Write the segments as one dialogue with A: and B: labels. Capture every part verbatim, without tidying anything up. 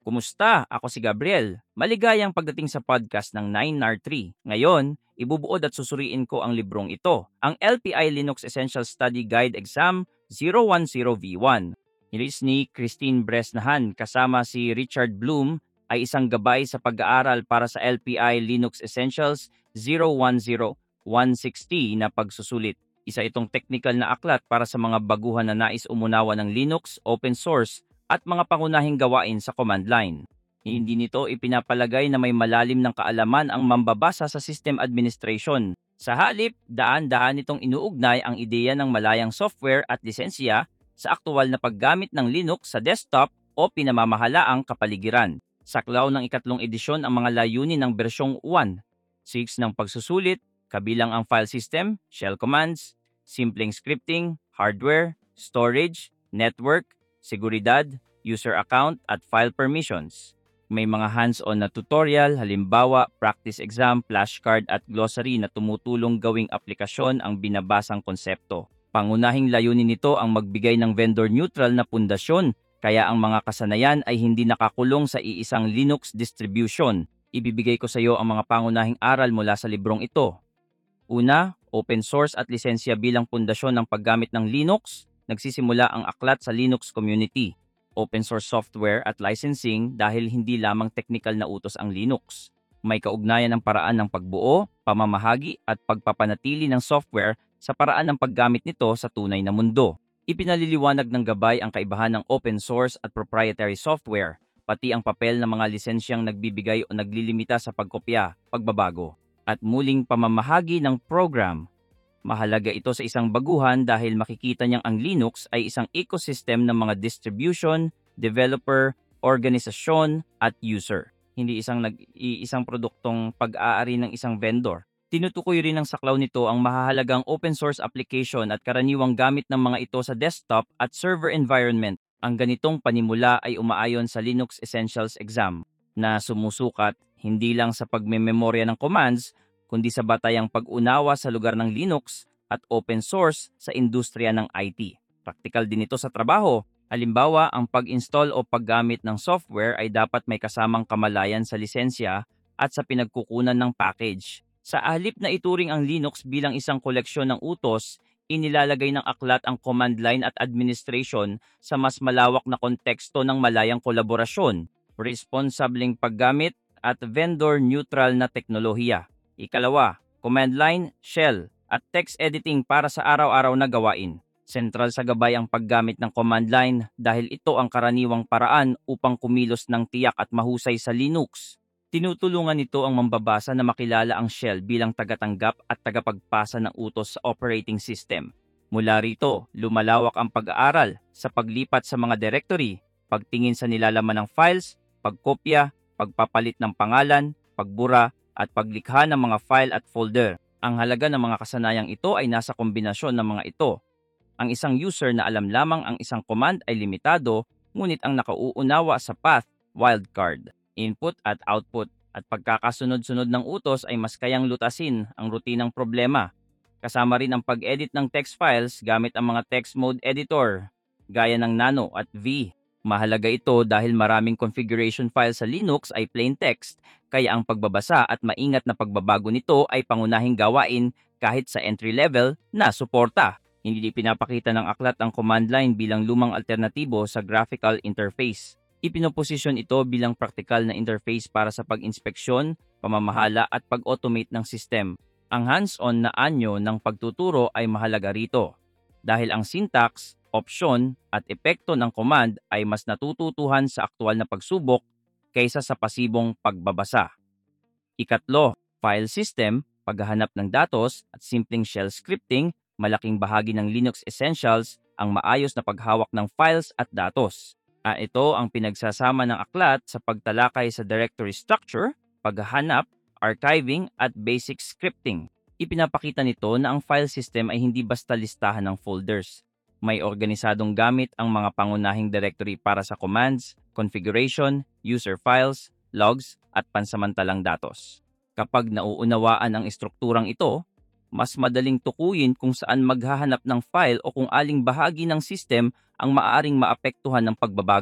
A: Kumusta? Ako si Gabriel. Maligayang pagdating sa podcast ng nine N A R three. Ngayon, ibubuod at susuriin ko ang librong ito, ang L T I Linux Essential Study Guide Exam zero one zero V one. Nilis ni Christine Bresnahan kasama si Richard Bloom ay isang gabay sa pag-aaral para sa L P I Linux Essentials zero one zero one sixty na pagsusulit. Isa itong technical na aklat para sa mga baguhan na nais umunawa ng Linux, open source, at mga pangunahing gawain sa command line. Hindi nito ipinapalagay na may malalim ng kaalaman ang mambabasa sa system administration. Sa halip, daan-daan nitong inuugnay ang ideya ng malayang software at lisensya sa aktual na paggamit ng Linux sa desktop o pinamamahalaang kapaligiran. Saklaw ng ikatlong edisyon ang mga layunin ng bersyong one, six ng pagsusulit, kabilang ang file system, shell commands, simpleng scripting, hardware, storage, network, seguridad, user account, at file permissions. May mga hands-on na tutorial, halimbawa, practice exam, flashcard at glossary na tumutulong gawing aplikasyon ang binabasang konsepto. Pangunahing layunin nito ang magbigay ng vendor-neutral na pundasyon, kaya ang mga kasanayan ay hindi nakakulong sa iisang Linux distribution. Ibibigay ko sa iyo ang mga pangunahing aral mula sa librong ito. Una, open source at lisensya bilang pundasyon ng paggamit ng Linux. Nagsisimula ang aklat sa Linux community, open source software at licensing dahil hindi lamang technical na utos ang Linux. May kaugnayan ng paraan ng pagbuo, pamamahagi at pagpapanatili ng software sa paraan ng paggamit nito sa tunay na mundo. Ipinaliliwanag ng gabay ang kaibahan ng open source at proprietary software, pati ang papel ng mga lisensyang nagbibigay o naglilimita sa pagkopya, pagbabago, at muling pamamahagi ng program. Mahalaga ito sa isang baguhan dahil makikita niyang ang Linux ay isang ecosystem ng mga distribution, developer, organisasyon, at user. Hindi isang nag-iisang produktong pag-aari ng isang vendor. Tinutukoy rin ng saklaw nito ang mahahalagang open source application at karaniwang gamit ng mga ito sa desktop at server environment. Ang ganitong panimula ay umaayon sa Linux Essentials Exam na sumusukat hindi lang sa pagmememorya ng commands, kundi sa batayang pag-unawa sa lugar ng Linux at open source sa industriya ng I T. Praktikal din ito sa trabaho. Halimbawa, ang pag-install o paggamit ng software ay dapat may kasamang kamalayan sa lisensya at sa pinagkukunan ng package. Sa halip na ituring ang Linux bilang isang koleksyon ng utos, inilalagay ng aklat ang command line at administration sa mas malawak na konteksto ng malayang kolaborasyon, responsableng paggamit at vendor-neutral na teknolohiya. Ikalawa, command line, shell, at text editing para sa araw-araw na gawain. Sentral sa gabay ang paggamit ng command line dahil ito ang karaniwang paraan upang kumilos ng tiyak at mahusay sa Linux. Tinutulungan nito ang mambabasa na makilala ang shell bilang tagatanggap at tagapagpasa ng utos sa operating system. Mula rito, lumalawak ang pag-aaral sa paglipat sa mga directory, pagtingin sa nilalaman ng files, pagkopya, pagpapalit ng pangalan, pagbura, at paglikha ng mga file at folder. Ang halaga ng mga kasanayang ito ay nasa kombinasyon ng mga ito. Ang isang user na alam lamang ang isang command ay limitado, ngunit ang nakauunawa sa path, wildcard, input at output, at pagkakasunod-sunod ng utos ay mas kayang lutasin ang rutinang problema. Kasama rin ang pag-edit ng text files gamit ang mga text mode editor, gaya ng Nano at V. Mahalaga ito dahil maraming configuration file sa Linux ay plain text, kaya ang pagbabasa at maingat na pagbabago nito ay pangunahing gawain kahit sa entry-level na suporta. Hindi pinapakita ng aklat ang command line bilang lumang alternatibo sa graphical interface. Ipinoposisyon ito bilang praktikal na interface para sa pag-inspeksyon, pamamahala at pag-automate ng system. Ang hands-on na anyo ng pagtuturo ay mahalaga rito dahil ang syntax, opsyon at epekto ng command ay mas natututuhan sa aktual na pagsubok kaysa sa pasibong pagbabasa. Ikatlo, file system, paghahanap ng datos at simpleng shell scripting, malaking bahagi ng Linux Essentials ang maayos na paghawak ng files at datos. Ah, ito ang pinagsasama ng aklat sa pagtalakay sa directory structure, paghahanap, archiving at basic scripting. Ipinapakita nito na ang file system ay hindi basta listahan ng folders. May organisadong gamit ang mga pangunahing directory para sa commands, configuration, user files, logs, at pansamantalang datos. Kapag nauunawaan ang estrukturang ito, mas madaling tukuyin kung saan maghahanap ng file o kung aling bahagi ng system ang maaaring maapektuhan ng pagbabago.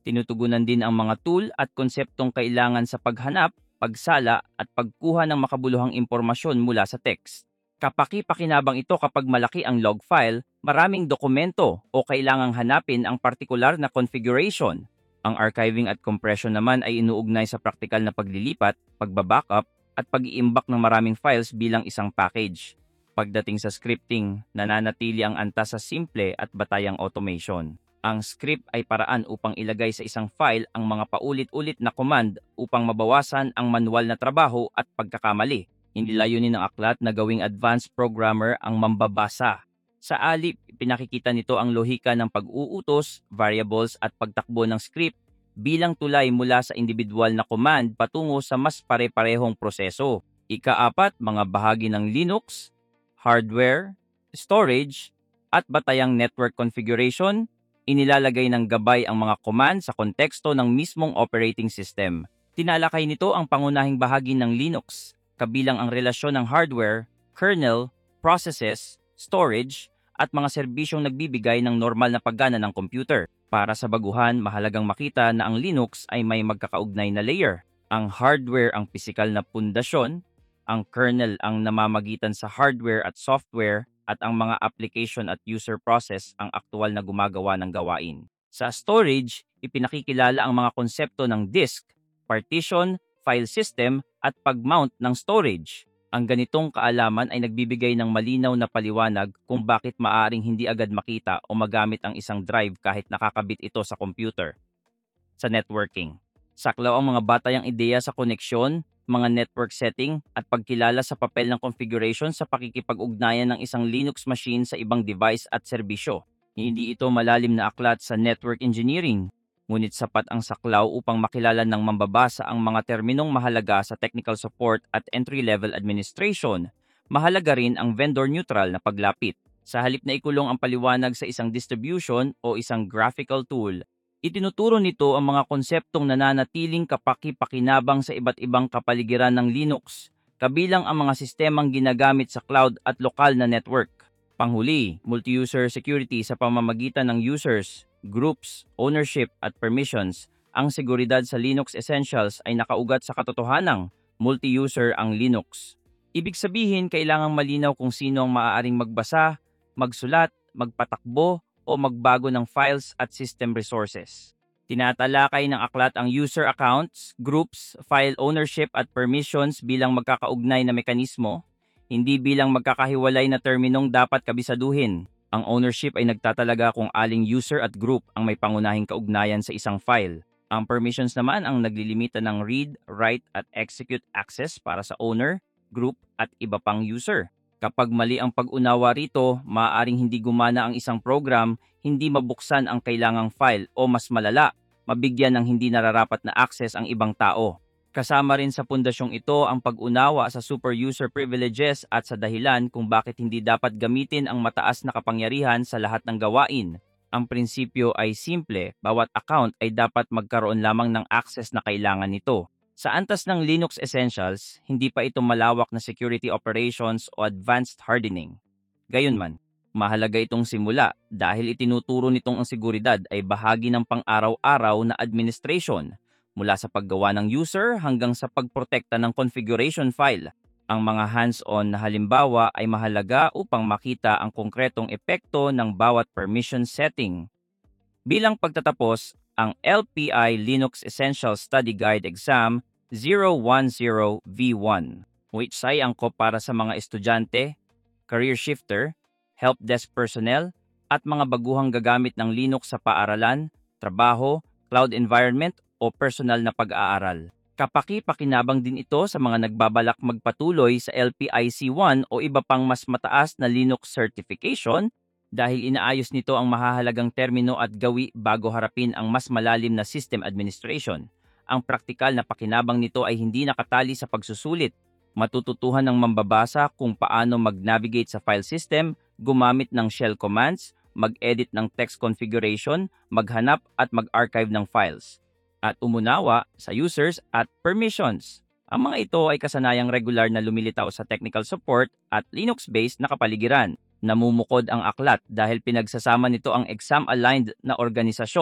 A: Tinutugunan din ang mga tool at konseptong kailangan sa paghanap, pagsala at pagkuha ng makabuluhang impormasyon mula sa text. Kapaki-pakinabang ito kapag malaki ang log file, maraming dokumento o kailangang hanapin ang partikular na configuration. Ang archiving at compression naman ay inuugnay sa praktikal na paglilipat, pagbabackup at pag-iimbak ng maraming files bilang isang package. Pagdating sa scripting, nananatili ang antas sa simple at batayang automation. Ang script ay paraan upang ilagay sa isang file ang mga paulit-ulit na command upang mabawasan ang manual na trabaho at pagkakamali. Hindi layunin ng aklat na gawing advanced programmer ang mambabasa. Sa alip, pinakikita nito ang lohika ng pag-uutos, variables at pagtakbo ng script bilang tulay mula sa individual na command patungo sa mas pare-parehong proseso. Ikaapat, mga bahagi ng Linux, hardware, storage, at batayang network configuration, inilalagay ng gabay ang mga command sa konteksto ng mismong operating system. Tinalakay nito ang pangunahing bahagi ng Linux, kabilang ang relasyon ng hardware, kernel, processes, storage, at mga serbisyong nagbibigay ng normal na paggana ng computer. Para sa baguhan, mahalagang makita na ang Linux ay may magkakaugnay na layer. Ang hardware ang pisikal na pundasyon, ang kernel ang namamagitan sa hardware at software, at ang mga application at user process ang aktual na gumagawa ng gawain. Sa storage, ipinakikilala ang mga konsepto ng disk, partition, file system, at pag-mount ng storage. Ang ganitong kaalaman ay nagbibigay ng malinaw na paliwanag kung bakit maaaring hindi agad makita o magamit ang isang drive kahit nakakabit ito sa computer. Sa networking, saklaw ang mga batayang ideya sa koneksyon, mga network setting, at pagkilala sa papel ng configuration sa pakikipag-ugnayan ng isang Linux machine sa ibang device at serbisyo. Hindi ito malalim na aklat sa network engineering, ngunit sapat ang saklaw upang makilala ng mambabasa ang mga terminong mahalaga sa technical support at entry-level administration. Mahalaga rin ang vendor-neutral na paglapit. Sa halip na ikulong ang paliwanag sa isang distribution o isang graphical tool, itinuturo nito ang mga konseptong nananatiling kapaki-pakinabang sa iba't ibang kapaligiran ng Linux, kabilang ang mga sistemang ginagamit sa cloud at lokal na network. Panghuli, multi-user security sa pamamagitan ng users, groups, ownership at permissions. Ang seguridad sa Linux Essentials ay nakaugat sa katotohanang multi-user ang Linux. Ibig sabihin, kailangang malinaw kung sino ang maaaring magbasa, magsulat, magpatakbo, o magbago ng files at system resources. Tinatalakay ng aklat ang user accounts, groups, file ownership at permissions bilang magkakaugnay na mekanismo, hindi bilang magkakahiwalay na terminong dapat kabisaduhin. Ang ownership ay nagtatalaga kung aling user at group ang may pangunahing kaugnayan sa isang file. Ang permissions naman ang naglilimita ng read, write at execute access para sa owner, group at iba pang user. Kapag mali ang pag-unawa rito, maaaring hindi gumana ang isang program, hindi mabuksan ang kailangang file o mas malala, mabigyan ng hindi nararapat na access ang ibang tao. Kasama rin sa pundasyong ito ang pag-unawa sa super user privileges at sa dahilan kung bakit hindi dapat gamitin ang mataas na kapangyarihan sa lahat ng gawain. Ang prinsipyo ay simple, bawat account ay dapat magkaroon lamang ng access na kailangan nito. Sa antas ng Linux Essentials, hindi pa ito malawak na security operations o advanced hardening. Gayunman, mahalaga itong simula dahil itinuturo nitong ang seguridad ay bahagi ng pang-araw-araw na administration, mula sa paggawa ng user hanggang sa pagprotekta ng configuration file. Ang mga hands-on na halimbawa ay mahalaga upang makita ang konkretong epekto ng bawat permission setting. Bilang pagtatapos, ang L P I Linux Essential Study Guide Exam zero one zero V one, which ay angkop para sa mga estudyante, career shifter, help desk personnel, at mga baguhang gagamit ng Linux sa paaralan, trabaho, cloud environment, o personal na pag-aaral. Kapaki-pakinabang din ito sa mga nagbabalak magpatuloy sa L P I C one o iba pang mas mataas na Linux certification dahil inaayos nito ang mahahalagang termino at gawi bago harapin ang mas malalim na system administration. Ang praktikal na pakinabang nito ay hindi nakatali sa pagsusulit. Matututuhan ng mambabasa kung paano mag-navigate sa file system, gumamit ng shell commands, mag-edit ng text configuration, maghanap at mag-archive ng files, at umunawa sa users at permissions. Ang mga ito ay kasanayang regular na lumilitaw sa technical support at Linux-based na kapaligiran. Namumukod ang aklat dahil pinagsasama nito ang exam-aligned na organisasyon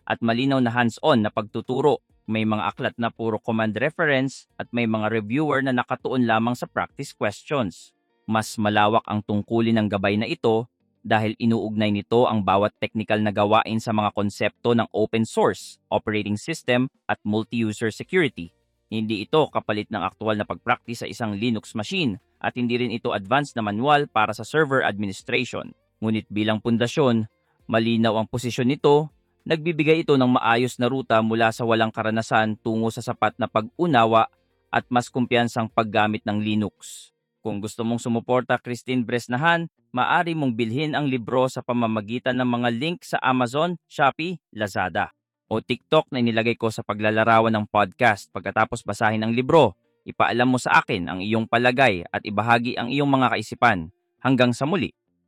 A: at malinaw na hands-on na pagtuturo. May mga aklat na puro command reference at may mga reviewer na nakatuon lamang sa practice questions. Mas malawak ang tungkulin ng gabay na ito dahil inuugnay nito ang bawat technical na gawain sa mga konsepto ng open source, operating system at multi-user security. Hindi ito kapalit ng aktual na pag-practice sa isang Linux machine at hindi rin ito advanced na manual para sa server administration. Ngunit bilang pundasyon, malinaw ang posisyon nito. Nagbibigay ito ng maayos na ruta mula sa walang karanasan tungo sa sapat na pag-unawa at mas kumpiyansang paggamit ng Linux. Kung gusto mong sumuporta Christine Bresnahan, maaari mong bilhin ang libro sa pamamagitan ng mga link sa Amazon, Shopee, Lazada o TikTok na inilagay ko sa paglalarawan ng podcast. Pagkatapos basahin ang libro, ipaalam mo sa akin ang iyong palagay at ibahagi ang iyong mga kaisipan. Hanggang sa muli!